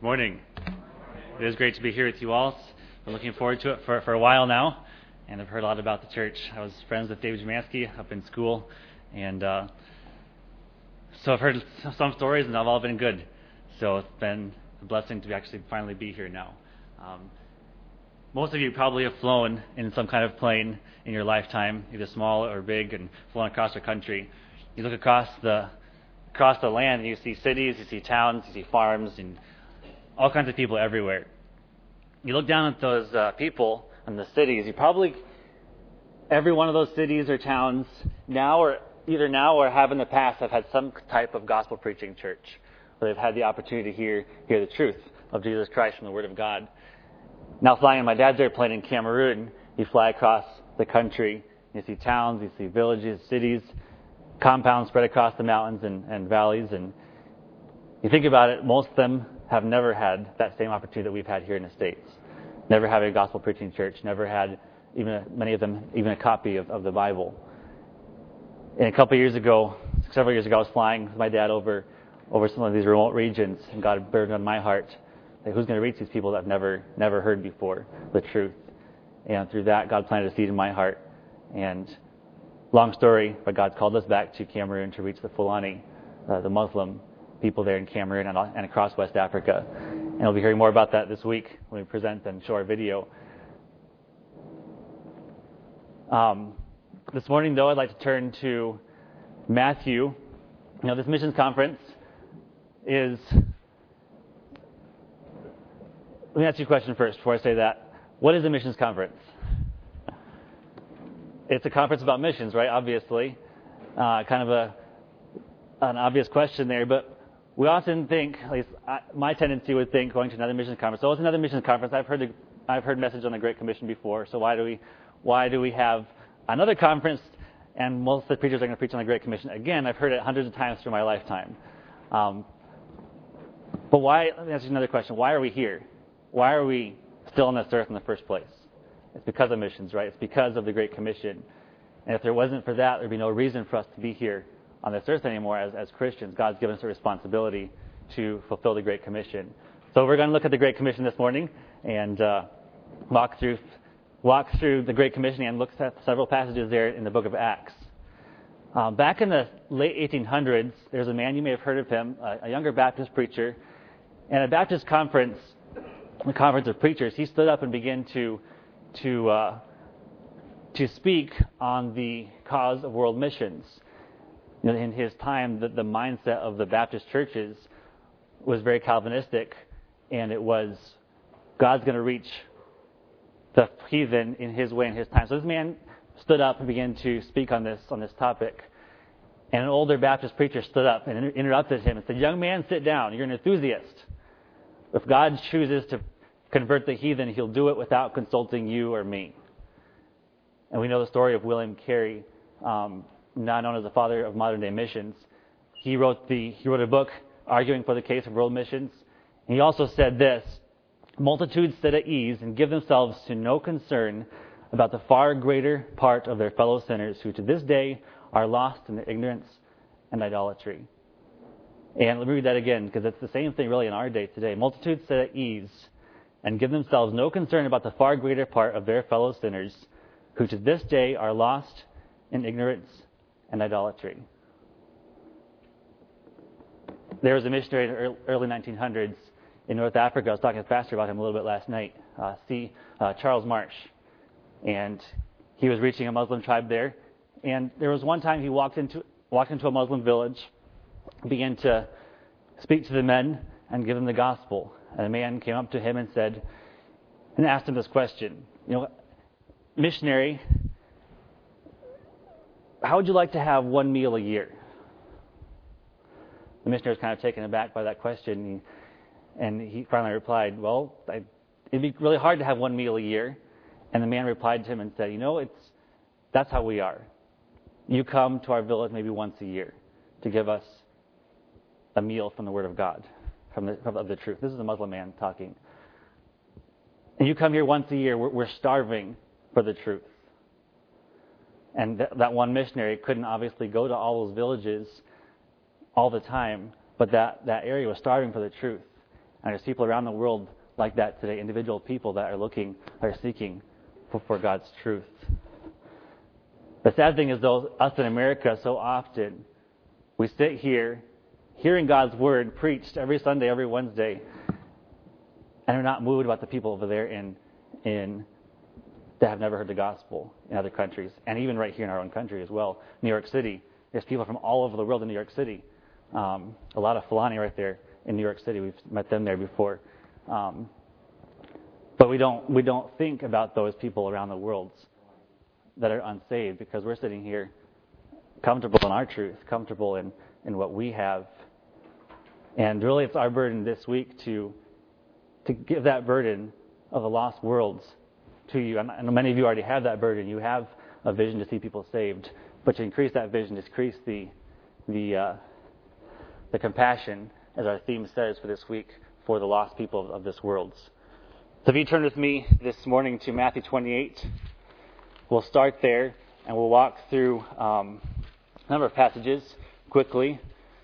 Good morning. It is great to be here with you all. Been looking forward to it for a while now, and I've heard a lot about the church. I was friends with David Jamansky up in school, and so I've heard some stories, and they've all been good. So it's been a blessing to actually finally be here now. Most of you probably have flown in some kind of plane in your lifetime, either small or big, and flown across the country. You look across the land, and you see cities, you see towns, you see farms, and all kinds of people everywhere. You look down at those people in the cities, you probably, every one of those cities or towns either now or have in the past have had some type of gospel preaching church, where they've had the opportunity to hear the truth of Jesus Christ from the Word of God. Now flying in my dad's airplane in Cameroon, you fly across the country, you see towns, you see villages, cities, compounds spread across the mountains and valleys, and you think about it, most of them have never had that same opportunity that we've had here in the States. Never had a gospel preaching church, never had, many of them, even a copy of the Bible. And several years ago, I was flying with my dad over some of these remote regions, and God burdened on my heart that who's going to reach these people that I've never heard before the truth. And through that, God planted a seed in my heart. And long story, but God's called us back to Cameroon to reach the Fulani, the Muslim people there in Cameroon and across West Africa. And we'll be hearing more about that this week when we present and show our video. This morning, though, I'd like to turn to Matthew. This missions conference is... Let me ask you a question first before I say that. What is a missions conference? It's a conference about missions, right? Obviously. Kind of an obvious question there, but we often think, at least my tendency would think, going to another missions conference. So it's another missions conference. I've heard message on the Great Commission before. So why do we have another conference? And most of the preachers are going to preach on the Great Commission again. I've heard it hundreds of times through my lifetime. But why? Let me ask you another question. Why are we here? Why are we still on this earth in the first place? It's because of missions, right? It's because of the Great Commission. And if there wasn't for that, there'd be no reason for us to be here on this earth anymore as Christians. God's given us a responsibility to fulfill the Great Commission. So we're going to look at the Great Commission this morning and walk through the Great Commission and look at several passages there in the book of Acts. Back in the late 1800s, there's a man, you may have heard of him, a younger Baptist preacher. And at a Baptist conference, a conference of preachers, he stood up and began to speak on the cause of world missions. In his time, the mindset of the Baptist churches was very Calvinistic, and it was God's going to reach the heathen in His way in His time. So this man stood up and began to speak on this topic, and an older Baptist preacher stood up and interrupted him and said, "Young man, sit down. You're an enthusiast. If God chooses to convert the heathen, He'll do it without consulting you or me." And we know the story of William Carey, now known as the father of modern-day missions. He wrote a book arguing for the case of world missions. And he also said this: "Multitudes sit at ease and give themselves to no concern about the far greater part of their fellow sinners who to this day are lost in their ignorance and idolatry." And let me read that again, because it's the same thing really in our day today. Multitudes sit at ease and give themselves no concern about the far greater part of their fellow sinners who to this day are lost in ignorance and idolatry. There was a missionary in the early 1900s in North Africa. I was talking to Pastor about him a little bit last night, Charles Marsh. And he was reaching a Muslim tribe there. And there was one time he walked into a Muslim village, began to speak to the men and give them the gospel. And a man came up to him and asked him this question: "Missionary, how would you like to have one meal a year?" The missionary was kind of taken aback by that question, and he finally replied, "Well, it'd be really hard to have one meal a year." And the man replied to him and said, "That's how we are. You come to our village maybe once a year to give us a meal from the Word of God, of the truth." This is a Muslim man talking. "And you come here once a year. We're starving for the truth." And that one missionary couldn't obviously go to all those villages all the time, but that area was starving for the truth. And there's people around the world like that today, individual people that are seeking for God's truth. The sad thing is, though, us in America, so often, we sit here, hearing God's Word preached every Sunday, every Wednesday, and are not moved about the people over there that have never heard the gospel in other countries, and even right here in our own country as well. New York City, there's people from all over the world in New York City. A lot of Fulani right there in New York City. We've met them there before. But we don't think about those people around the world that are unsaved, because we're sitting here comfortable in our truth, comfortable in what we have. And really, it's our burden this week to give that burden of the lost worlds to you. And many of you already have that burden. You have a vision to see people saved. But to increase that vision, to increase the compassion, as our theme says for this week, for the lost people of this world. So if you turn with me this morning to Matthew 28, we'll start there, and we'll walk through a number of passages quickly.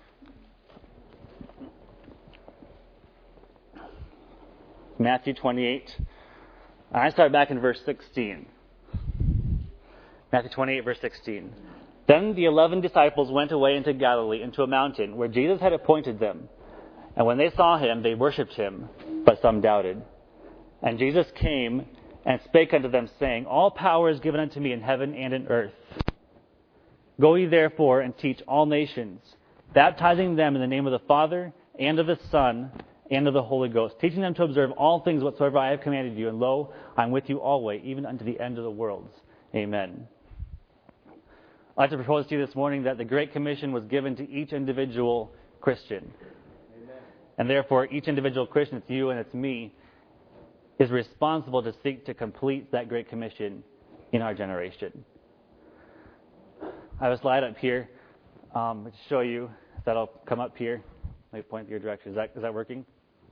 Matthew 28. I start back in verse 16. Matthew 28, verse 16. Then the 11 disciples went away into Galilee, into a mountain, where Jesus had appointed them. And when they saw him, they worshipped him, but some doubted. And Jesus came and spake unto them, saying, All power is given unto me in heaven and in earth. Go ye therefore and teach all nations, baptizing them in the name of the Father, and of the Son, and of the Holy Ghost, teaching them to observe all things whatsoever I have commanded you. And lo, I am with you always, even unto the end of the world. Amen. I'd like to propose to you this morning that the Great Commission was given to each individual Christian. Amen. And therefore, each individual Christian, it's you and it's me, is responsible to seek to complete that Great Commission in our generation. I have a slide up here to show you. That'll come up here. Let me point in your direction. Is that working?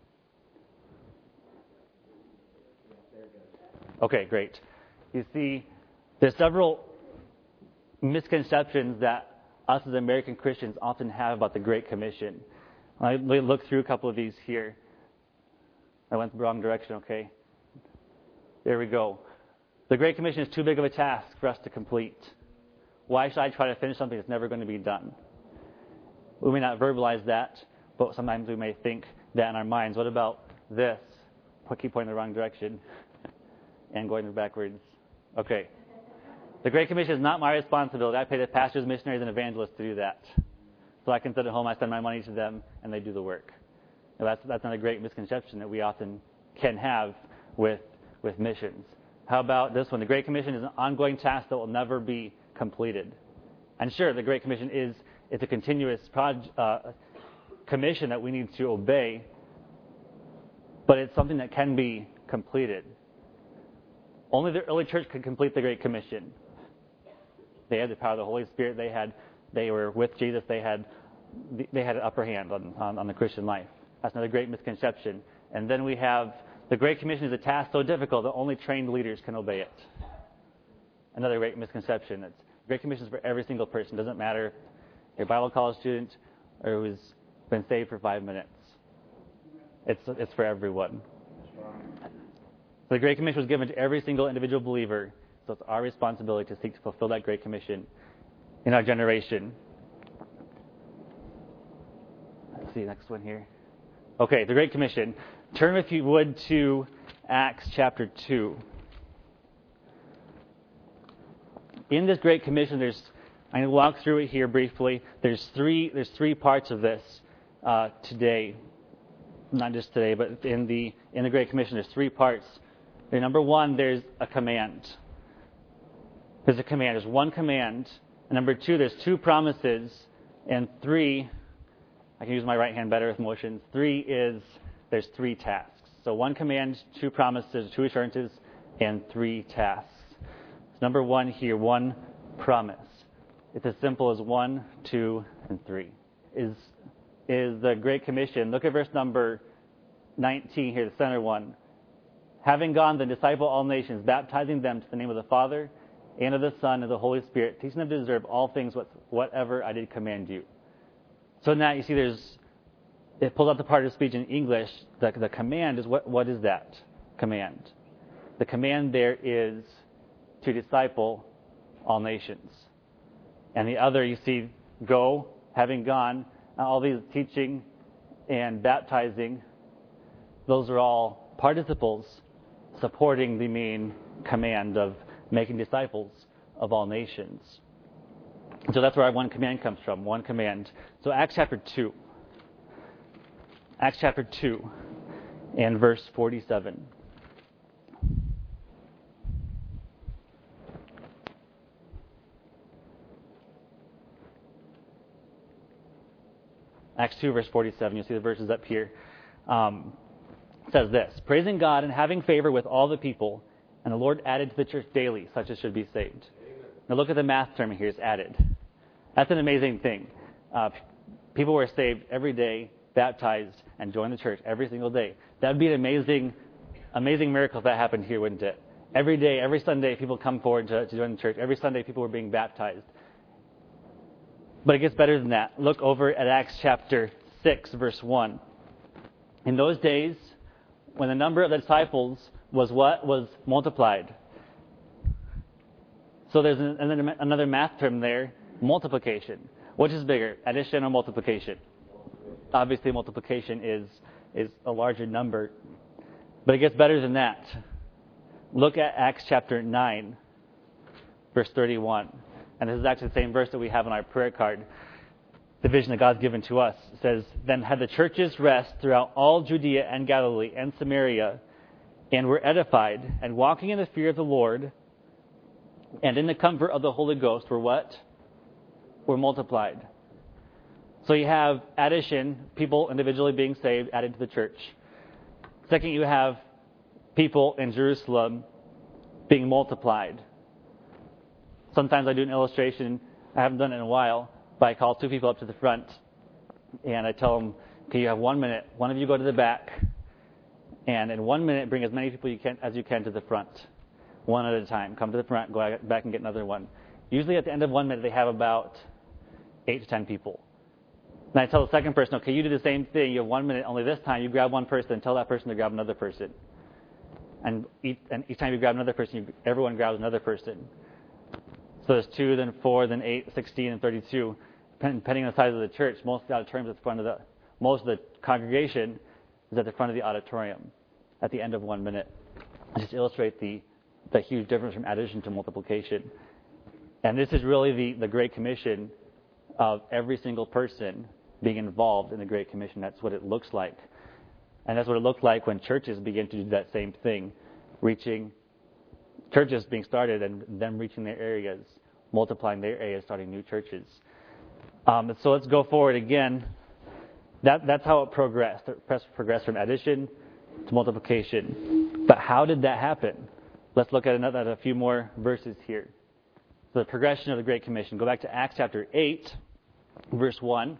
Okay, great. You see, there's several misconceptions that us as American Christians often have about the Great Commission. Let me look through a couple of these here. I went the wrong direction, okay? There we go. The Great Commission is too big of a task for us to complete. Why should I try to finish something that's never going to be done? We may not verbalize that, but sometimes we may think that in our minds. What about this? I keep pointing the wrong direction and going backwards. Okay. The Great Commission is not my responsibility. I pay the pastors, missionaries, and evangelists to do that. So I can sit at home, I send my money to them, and they do the work. Now that's not a great misconception that we often can have with missions. How about this one? The Great Commission is an ongoing task that will never be completed. And sure, the Great Commission it's a continuous commission that we need to obey, but it's something that can be completed. Only the early church could complete the Great Commission. They had the power of the Holy Spirit. They were with Jesus. They had an upper hand on the Christian life. That's another great misconception. And then we have the Great Commission is a task so difficult that only trained leaders can obey it. Another great misconception. The Great Commission is for every single person. It doesn't matter if you're a Bible college student or who's been saved for 5 minutes. It's for everyone. The Great Commission was given to every single individual believer, so it's our responsibility to seek to fulfill that Great Commission in our generation. Let's see, next one here. Okay, the Great Commission. Turn, if you would, to Acts chapter 2. In this Great Commission, I'm going to walk through it here briefly. There's three parts of this today. Not just today, but in the Great Commission, there's 3 parts. Number 1, there's a command. There's a command. There's one command. And number 2, there's 2 promises. And 3, I can use my right hand better with motions. 3 is there's 3 tasks. So 1 command, 2 promises, 2 assurances, and 3 tasks. So number 1 here, 1 promise. It's as simple as 1, 2, and 3. Is the Great Commission. Look at verse number 19 here, the center one. Having gone, then disciple all nations, baptizing them to the name of the Father, and of the Son, and of the Holy Spirit, teaching them to observe all things whatever I did command you. So in that, you see there's it pulls out the part of speech in English. The command is what is that command? The command there is to disciple all nations. And the other, you see, go, having gone, all these teaching and baptizing, those are all participles supporting the main command of making disciples of all nations. So that's where our one command comes from, one command. So Acts chapter 2. Acts chapter 2 and verse 47. Acts 2, verse 47. You'll see the verses up here. It says this, praising God and having favor with all the people, and the Lord added to the church daily such as should be saved. Amen. Now look at the math term here, is added. That's an amazing thing. People were saved every day, baptized, and joined the church every single day. That would be an amazing miracle if that happened here, wouldn't it? Every day, every Sunday, people come forward to join the church. Every Sunday, people were being baptized. But it gets better than that. Look over at Acts chapter 6, verse 1. In those days, when the number of the disciples was what? Was multiplied. So there's another math term there, multiplication. Which is bigger, addition or multiplication? Obviously, multiplication is a larger number. But it gets better than that. Look at Acts chapter 9, verse 31. And this is actually the same verse that we have on our prayer card. The vision that God's given to us. It says, then had the churches rest throughout all Judea and Galilee and Samaria, and were edified, and walking in the fear of the Lord, and in the comfort of the Holy Ghost, were what? Were multiplied. So you have addition, people individually being saved, added to the church. Second, you have people in Jerusalem being multiplied. Sometimes I do an illustration, I haven't done it in a while, but I call two people up to the front, and I tell them, okay, you have 1 minute. One of you go to the back, and in 1 minute, bring as many people as you can to the front. One at a time. Come to the front, go back and get another one. Usually at the end of 1 minute, they have about 8 to 10 people. And I tell the second person, okay, you do the same thing. You have 1 minute, only this time you grab one person and tell that person to grab another person. And each time you grab another person, everyone grabs another person. So there's 2, then 4, then 8, 16, and 32. Depending on the size of the church, most of the auditoriums at the front of most of the congregation is at the front of the auditorium at the end of 1 minute. Just to illustrate the huge difference from addition to multiplication. And this is really the Great Commission of every single person being involved in the Great Commission. That's what it looks like. And that's what it looked like when churches begin to do that same thing, reaching churches being started and them reaching their areas, multiplying their areas, starting new churches. So let's go forward again. That's how it progressed. It progressed from addition to multiplication. But how did that happen? Let's look at a few more verses here. So the progression of the Great Commission. Go back to Acts chapter 8, verse 1.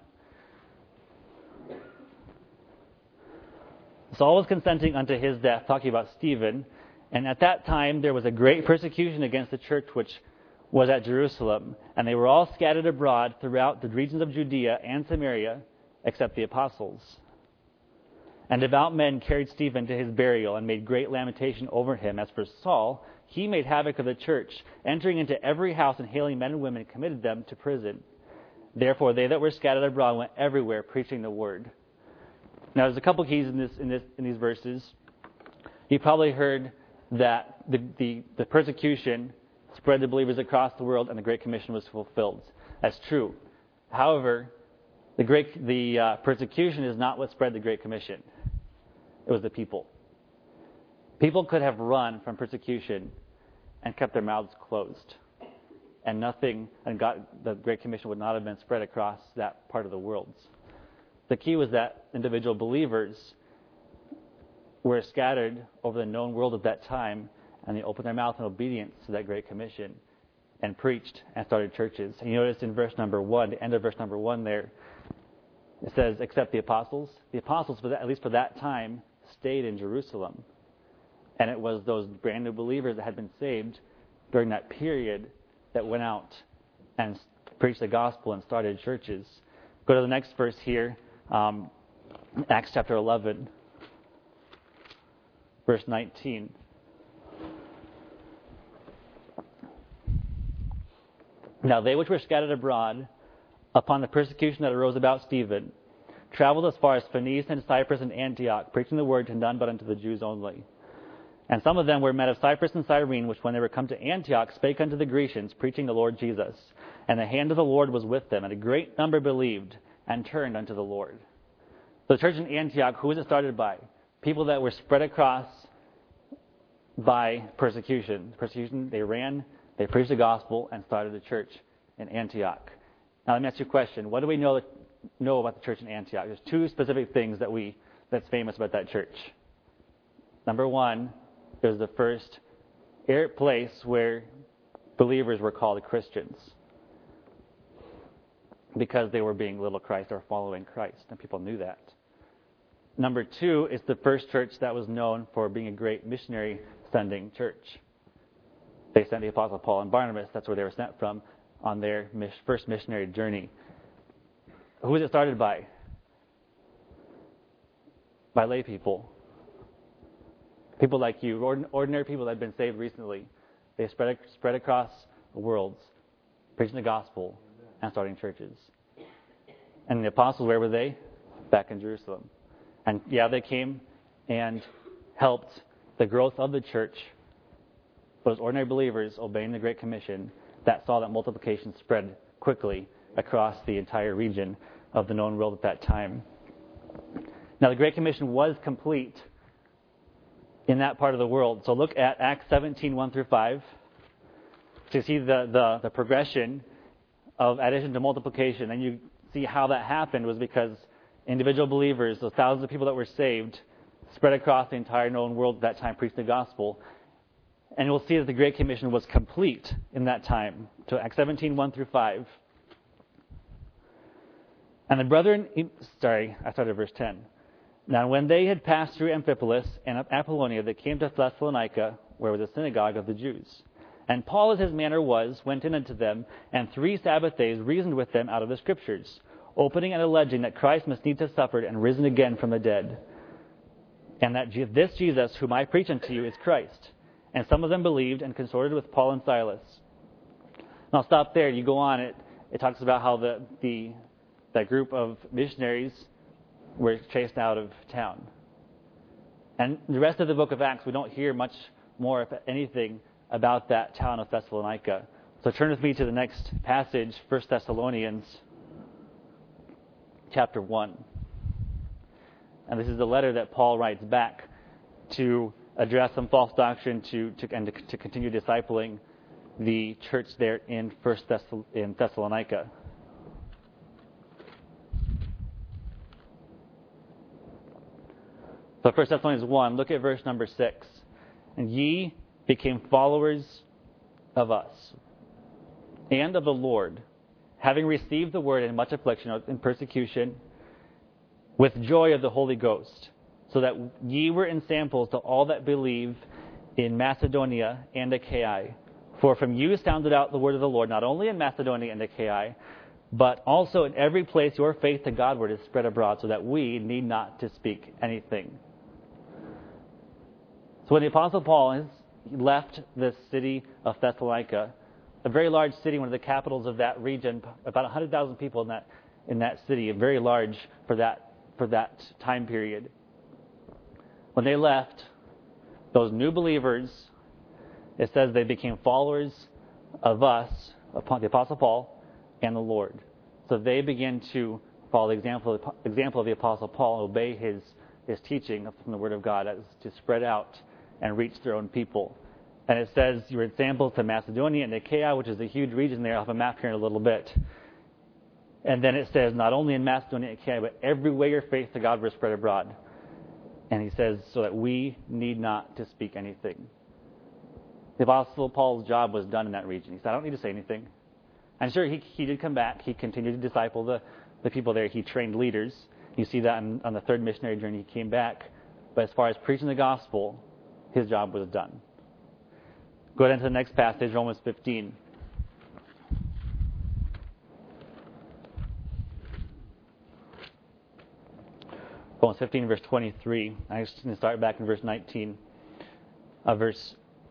Saul was consenting unto his death, talking about Stephen. And at that time there was a great persecution against the church which was at Jerusalem. And they were all scattered abroad throughout the regions of Judea and Samaria, except the apostles. And devout men carried Stephen to his burial and made great lamentation over him. As for Saul, he made havoc of the church, entering into every house and hailing men and women, committed them to prison. Therefore they that were scattered abroad went everywhere preaching the word. Now there's a couple keys in these verses. You probably heard that the persecution spread the believers across the world and the Great Commission was fulfilled. That's true. However, the persecution is not what spread the Great Commission. It was the people. People could have run from persecution and kept their mouths closed. And the Great Commission would not have been spread across that part of the world. The key was that individual believers were scattered over the known world at that time, and they opened their mouth in obedience to that Great Commission and preached and started churches. And you notice in verse number 1, the end of verse number 1 there, it says, except the apostles. The apostles, at least for that time, stayed in Jerusalem. And it was those brand new believers that had been saved during that period that went out and preached the gospel and started churches. Go to the next verse here. Acts chapter 11, verse 19. Now they which were scattered abroad upon the persecution that arose about Stephen traveled as far as Phoenicia and Cyprus and Antioch, preaching the word to none but unto the Jews only. And some of them were men of Cyprus and Cyrene, which when they were come to Antioch spake unto the Grecians, preaching the Lord Jesus. And the hand of the Lord was with them, and a great number believed and turned unto the Lord. The church in Antioch, who was it started by? People that were spread across by persecution. Persecution, they ran, they preached the gospel, and started the church in Antioch. Now let me ask you a question. What do we know about the church in Antioch? There's two specific things that's famous about that church. Number one, it was the first place where believers were called Christians because they were being little Christ or following Christ, and people knew that. Number two, it's the first church that was known for being a great missionary sending church. They sent the Apostle Paul and Barnabas, that's where they were sent from, on their first missionary journey. Who was it started by? By lay people. People like you, ordinary people that had been saved recently. They spread across the world, preaching the gospel and starting churches. And the apostles, where were they? Back in Jerusalem. And yeah, they came and helped the growth of the church. But as ordinary believers obeying the Great Commission, that saw that multiplication spread quickly across the entire region of the known world at that time. Now, the Great Commission was complete in that part of the world. So look at Acts 17, 1 through 5. So you see the progression of addition to multiplication. And you see how that happened was because individual believers, those thousands of people that were saved, spread across the entire known world at that time, preaching the gospel. And we'll see that the Great Commission was complete in that time. So Acts 17, 1 through 5. And the brethren, I started at verse 10. Now when they had passed through Amphipolis and Apollonia, they came to Thessalonica, where was a synagogue of the Jews. And Paul, as his manner was, went in unto them, and 3 Sabbath days reasoned with them out of the Scriptures, opening and alleging that Christ must needs have suffered and risen again from the dead, and that this Jesus, whom I preach unto you, is Christ. And some of them believed and consorted with Paul and Silas. And I'll stop there. You go on, it talks about how that group of missionaries were chased out of town. And the rest of the book of Acts, we don't hear much more, if anything, about that town of Thessalonica. So turn with me to the next passage, 1 Thessalonians chapter 1. And this is the letter that Paul writes back to address some false doctrine and to continue discipling the church there in Thessalonica. So 1 Thessalonians 1, look at verse number 6. And ye became followers of us and of the Lord, having received the word in much affliction and persecution, with joy of the Holy Ghost, so that ye were ensamples to all that believe in Macedonia and Achaia. For from you sounded out the word of the Lord, not only in Macedonia and Achaia, but also in every place your faith to Godward is spread abroad, so that we need not to speak anything. So when the Apostle Paul left the city of Thessalonica, a very large city, one of the capitals of that region, about 100,000 people in that city, very large for that time period. When they left, those new believers, it says they became followers of us, upon the Apostle Paul and the Lord. So they began to follow the example of the Apostle Paul and obey his teaching from the Word of God as to spread out and reach their own people. And it says you were examples to Macedonia and Achaia, which is a huge region there. I'll have a map here in a little bit. And then it says not only in Macedonia and Achaia, but everywhere your faith to God was spread abroad. And he says, so that we need not to speak anything. The Apostle Paul's job was done in that region. He said, I don't need to say anything. And sure, he did come back. He continued to disciple the people there. He trained leaders. You see that on the third missionary journey. He came back. But as far as preaching the gospel, his job was done. Go ahead into the next passage, Romans 15. Romans 15, verse 23. I'm just going to start back in verse 19. Verse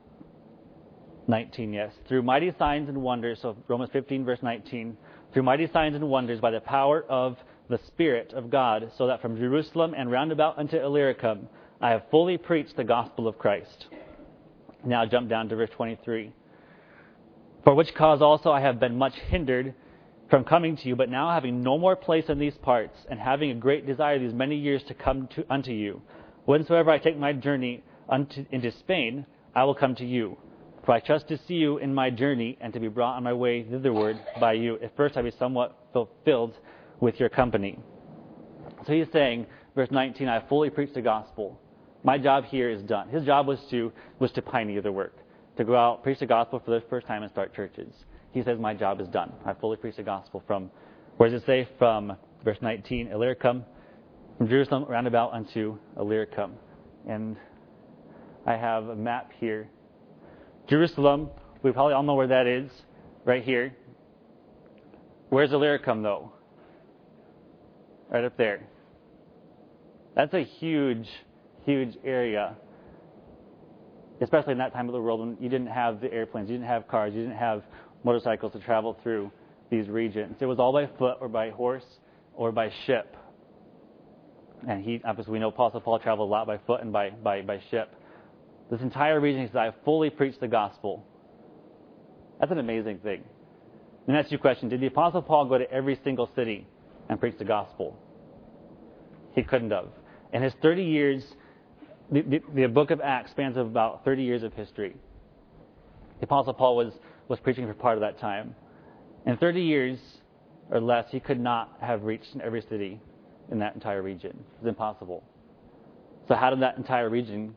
19, yes. Through mighty signs and wonders, so Romans 15, verse 19. Through mighty signs and wonders by the power of the Spirit of God, so that from Jerusalem and round about unto Illyricum I have fully preached the gospel of Christ. Now jump down to verse 23. For which cause also I have been much hindered from coming to you, but now having no more place in these parts, and having a great desire these many years to come unto you, whensoever I take my journey into Spain, I will come to you. For I trust to see you in my journey, and to be brought on my way thitherward by you, if first I be somewhat fulfilled with your company. So he's saying, verse 19, I fully preached the gospel. My job here is done. His job was to pioneer the work, to go out, preach the gospel for the first time and start churches. He says, my job is done. I fully preached the gospel from, where does it say? From verse 19, Illyricum, from Jerusalem round about unto Illyricum. And I have a map here. Jerusalem, we probably all know where that is, right here. Where's Illyricum, though? Right up there. That's a huge, huge area, especially in that time of the world when you didn't have the airplanes, you didn't have cars, you didn't have motorcycles to travel through these regions. It was all by foot or by horse or by ship. And obviously we know Apostle Paul traveled a lot by foot and by ship. This entire region, he says, I fully preached the gospel. That's an amazing thing. And that's your question. Did the Apostle Paul go to every single city and preach the gospel? He couldn't have. In his 30 years, the book of Acts spans about 30 years of history. The Apostle Paul was preaching for part of that time. In 30 years or less, he could not have reached every city in that entire region. It was impossible. So how was that entire region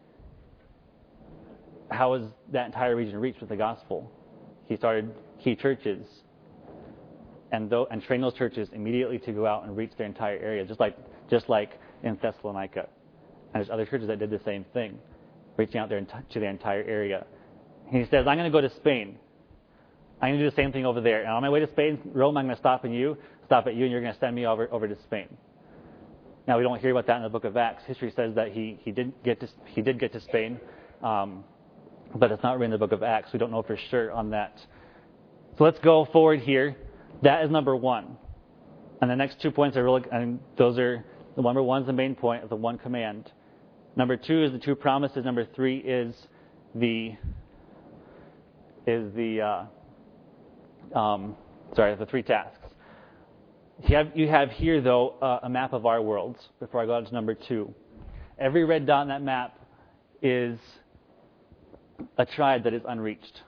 reached with the gospel? He started key churches and trained those churches immediately to go out and reach their entire area, just like in Thessalonica. And there's other churches that did the same thing, reaching out there to their entire area. And he says, I'm going to go to Spain. I'm going to do the same thing over there. And on my way to Spain, Rome, I'm going to stop at you, and you're going to send me over to Spain. Now, we don't hear about that in the book of Acts. History says that he did get to Spain, but it's not written in the book of Acts. We don't know for sure on that. So let's go forward here. That is number one. And the next 2 points those are, the number one is the main point of the one command. Number two is the two promises. Number three is the three tasks. You have here, though, a map of our worlds, before I go on to number two. Every red dot on that map is a tribe that is unreached.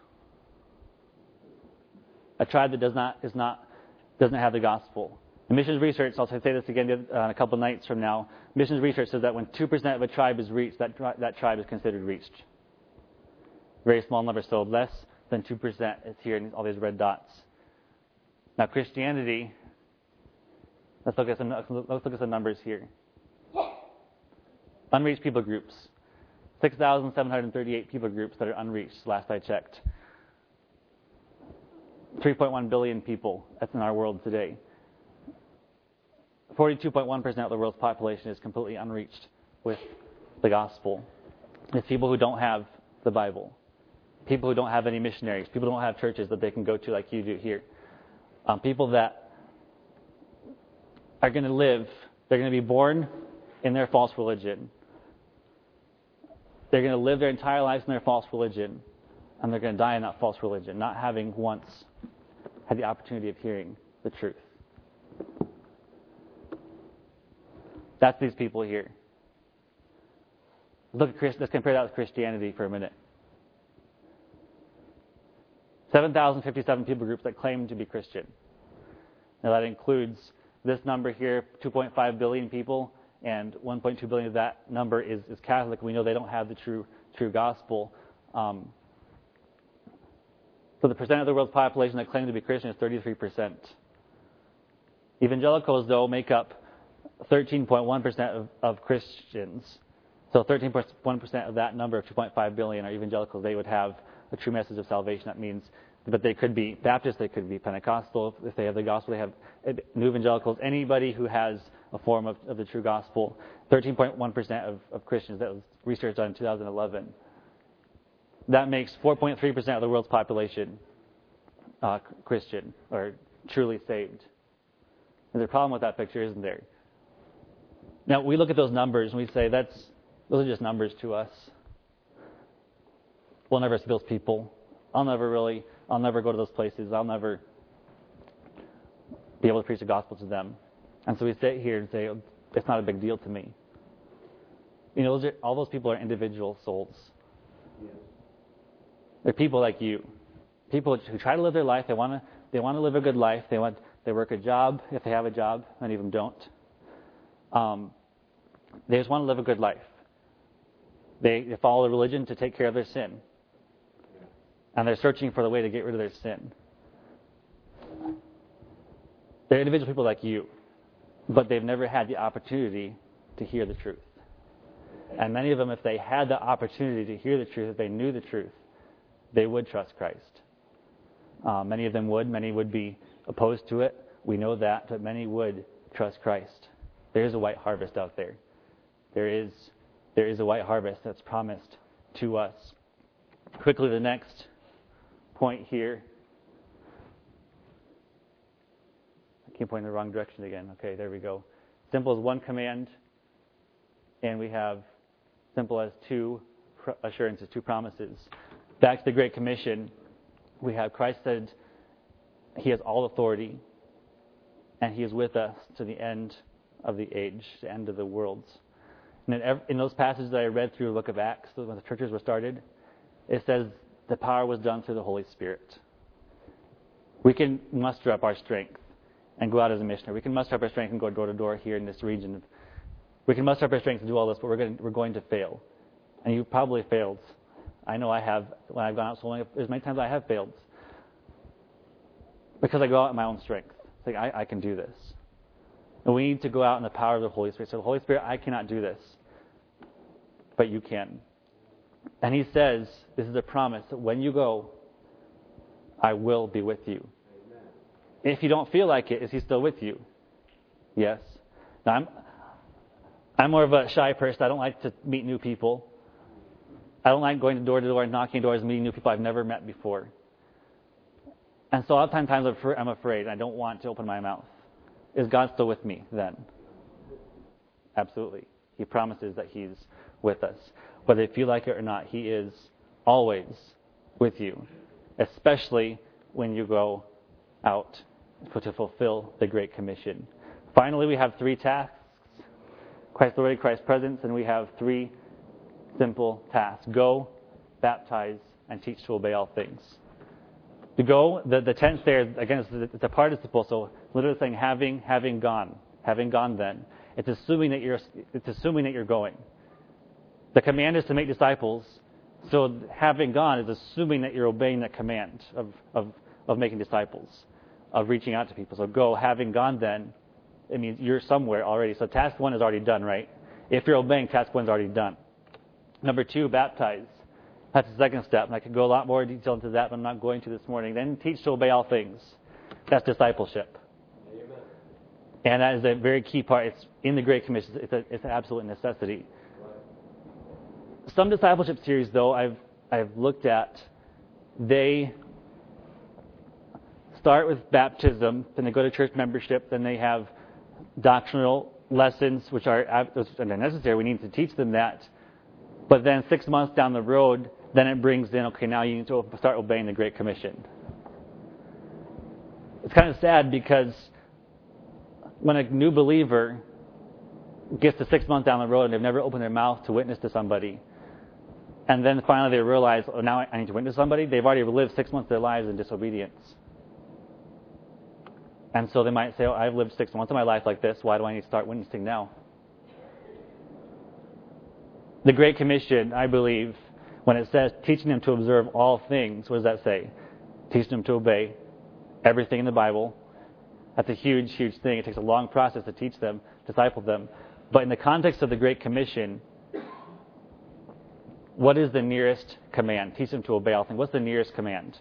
A tribe that doesn't have the gospel. And missions research, I'll say this again in a couple of nights from now, missions research says that when 2% of a tribe is reached, that tribe is considered reached. Very small number, so less than 2% is here in all these red dots. Now Christianity, let's look at some numbers here. Unreached people groups. 6,738 people groups that are unreached, last I checked. 3.1 billion people, that's in our world today. 42.1% of the world's population is completely unreached with the gospel. It's people who don't have the Bible. People who don't have any missionaries. People who don't have churches that they can go to like you do here. People that are going to live, they're going to be born in their false religion. They're going to live their entire lives in their false religion, and they're going to die in that false religion, not having once had the opportunity of hearing the truth. That's these people here. Let's compare that with Christianity for a minute. 7,057 people groups that claim to be Christian. Now that includes this number here, 2.5 billion people, and 1.2 billion of that number is Catholic. We know they don't have the true gospel. So the percent of the world's population that claim to be Christian is 33%. Evangelicals, though, make up 13.1% of Christians. So 13.1% of that number of 2.5 billion are evangelicals. They would have a true message of salvation. That means that they could be Baptist, they could be Pentecostal. If they have the gospel, they have new evangelicals. Anybody who has a form of the true gospel. 13.1% of Christians. That was research done in 2011. That makes 4.3% of the world's population Christian or truly saved. There's a problem with that picture, isn't there? Now, we look at those numbers and we say those are just numbers to us. We'll never see those people. I'll never go to those places. I'll never be able to preach the gospel to them. And so we sit here and say, it's not a big deal to me. You know, all those people are individual souls. Yeah. They're people like you. People who try to live their life. They want to live a good life. They work a job if they have a job. Many of them don't. They just want to live a good life. They follow a religion to take care of their sin. And they're searching for the way to get rid of their sin. They're individual people like you, but they've never had the opportunity to hear the truth. And many of them, if they had the opportunity to hear the truth, if they knew the truth, they would trust Christ. Many of them would. Many would be opposed to it. We know that, but many would trust Christ. There is a white harvest out there. There is a white harvest that's promised to us. Quickly, the next point here. I keep pointing in the wrong direction again. Okay, there we go. Simple as one command, and we have simple as two assurances, two promises. Back to the Great Commission, we have Christ said He has all authority, and He is with us to the end of the age, the end of the worlds. And in those passages that I read through the book of Acts, when the churches were started, it says the power was done through the Holy Spirit. We can muster up our strength and go out as a missionary. We can muster up our strength and go door to door here in this region. We can muster up our strength to do all this, but we're going to fail. And you've probably failed. I know I have. When I've gone out soloing, there's many times I have failed. Because I go out in my own strength. It's like, I can do this. And we need to go out in the power of the Holy Spirit. So the Holy Spirit, I cannot do this. But you can. And He says, this is a promise, that when you go, I will be with you. Amen. If you don't feel like it, is He still with you? Yes. Now, I'm more of a shy person. I don't like to meet new people. I don't like going door to door and knocking doors and meeting new people I've never met before. And so a lot of times I'm afraid. I don't want to open my mouth. Is God still with me then? Absolutely. He promises that He's with us. Whether you feel like it or not, He is always with you, especially when you go out to fulfill the Great Commission. Finally, we have three tasks. Christ's authority, Christ's presence, and we have three simple tasks. Go, baptize, and teach to obey all things. To go, the tense there, again, it's a participle, so literally saying having gone then. It's assuming that you're going. The command is to make disciples, so having gone is assuming that you're obeying that command of making disciples, of reaching out to people. So go, having gone then, it means you're somewhere already. So task one is already done, right? If you're obeying, task one's already done. Number two, baptize. That's the second step. And I could go a lot more detail into that, but I'm not going to this morning. Then teach to obey all things. That's discipleship. Amen. And that is a very key part. It's in the Great Commission. It's an absolute necessity. Right. Some discipleship series, though, I've looked at, they start with baptism, then they go to church membership, then they have doctrinal lessons, which are necessary. We need to teach them that. But then 6 months down the road, then it brings in, okay, now you need to start obeying the Great Commission. It's kind of sad because when a new believer gets to 6 months down the road and they've never opened their mouth to witness to somebody, and then finally they realize, oh, now I need to witness to somebody, they've already lived 6 months of their lives in disobedience. And so they might say, oh, I've lived 6 months of my life like this, why do I need to start witnessing now? The Great Commission, I believe, when it says teaching them to observe all things, what does that say? Teaching them to obey everything in the Bible. That's a huge, huge thing. It takes a long process to teach them, disciple them. But in the context of the Great Commission, what is the nearest command? Teach them to obey all things. What's the nearest command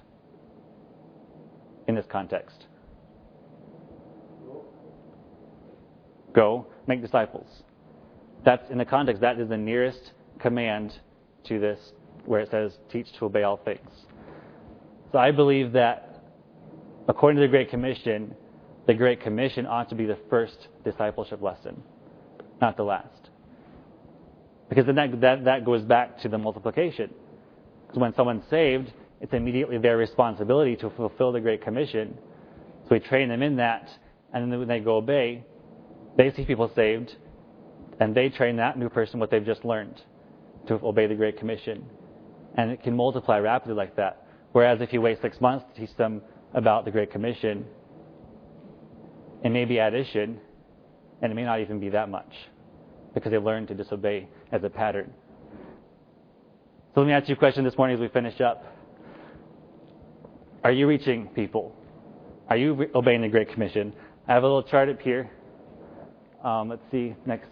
in this context? Go. make disciples. That's in the context, that is the nearest command to this, where it says, teach to obey all things. So I believe that according to the Great Commission ought to be the first discipleship lesson, not the last. Because then that goes back to the multiplication. Because when someone's saved, it's immediately their responsibility to fulfill the Great Commission. So we train them in that, and then when they go obey, they see people saved, and they train that new person what they've just learned to obey the Great Commission. And it can multiply rapidly like that. Whereas if you wait 6 months to teach them about the Great Commission, it may be addition, and it may not even be that much, because they learn to disobey as a pattern. So let me ask you a question this morning as we finish up. Are you reaching people? Are you obeying the Great Commission? I have a little chart up here. Let's see,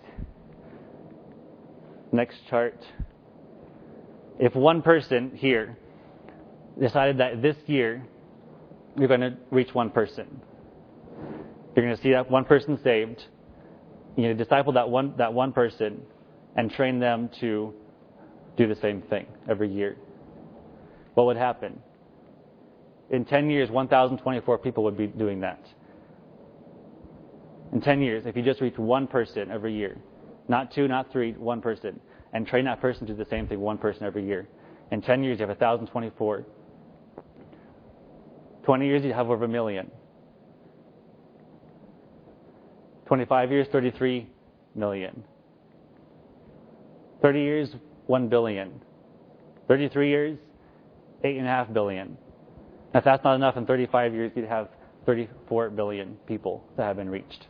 next chart. If one person here decided that this year you're going to reach one person, you're going to see that one person saved, you're going to disciple that one person and train them to do the same thing every year, what would happen? In 10 years, 1,024 people would be doing that. In 10 years, if you just reach one person every year, not two, not three, one person, and train that person to do the same thing, one person every year. In 10 years, you have 1,024. 20 years, you have over 1 million. 25 years, 33 million. 30 years, 1 billion. 33 years, 8.5 billion. If that's not enough, in 35 years, you'd have 34 billion people that have been reached.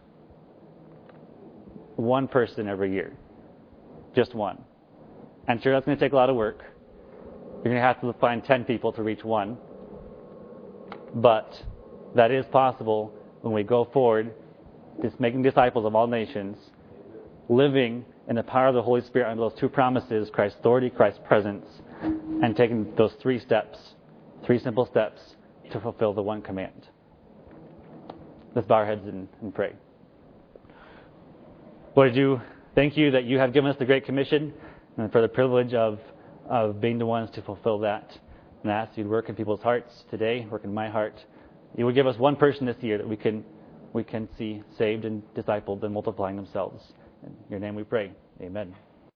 One person every year. Just one. I'm sure that's going to take a lot of work. You're going to have to find 10 people to reach one. But that is possible when we go forward, just making disciples of all nations, living in the power of the Holy Spirit under those two promises, Christ's authority, Christ's presence, and taking those 3 steps, 3 simple steps to fulfill the one command. Let's bow our heads and pray. Lord, I do thank you that you have given us the Great Commission and for the privilege of being the ones to fulfill that. And I ask you to work in people's hearts today, work in my heart. You would give us one person this year that we can see saved and discipled and multiplying themselves. In your name we pray. Amen.